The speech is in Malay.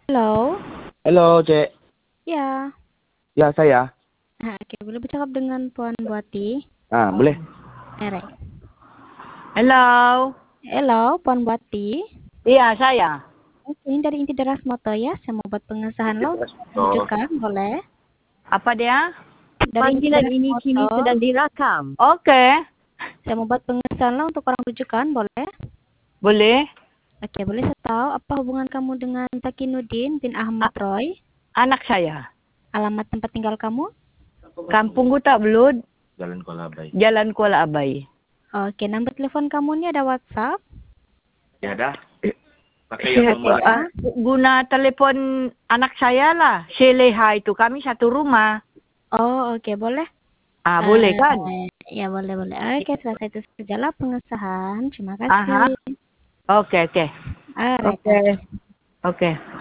Halo? Halo, Cek. Ya. Ya, saya. Oke, boleh bercakap dengan Puan Buati? Boleh. Right. Halo. Halo, Puan Buati. Iya, saya. Oke, ini dari Inti Deras Moto ya. Saya mau buat pengesahan lo untuk rujukan, boleh? Apa dia? Dari Inti Panggilan Deras ini kini Moto. sedang direkam. Oke. Saya mau buat pengesahan lo untuk orang rujukan, boleh? Boleh. Oke, boleh saya tahu apa hubungan kamu dengan Takinuddin bin Ahmad Roy? Anak saya. Alamat tempat tinggal kamu? Kampung Gutak Belud, Jalan Kuala Abai. Jalan Kuala Abai. Oke, nomor telepon kamu ini ada WhatsApp? Ya dah. Pakai yang Oke, nomor. Guna telepon anak saya lah. Seleha itu. Kami satu rumah. Oh, oke, boleh? Boleh kan? Ya, boleh. Oke, selesai itu sajalah pengesahan. Terima Aha. kasih. Oke. Alright. Oke. Oke.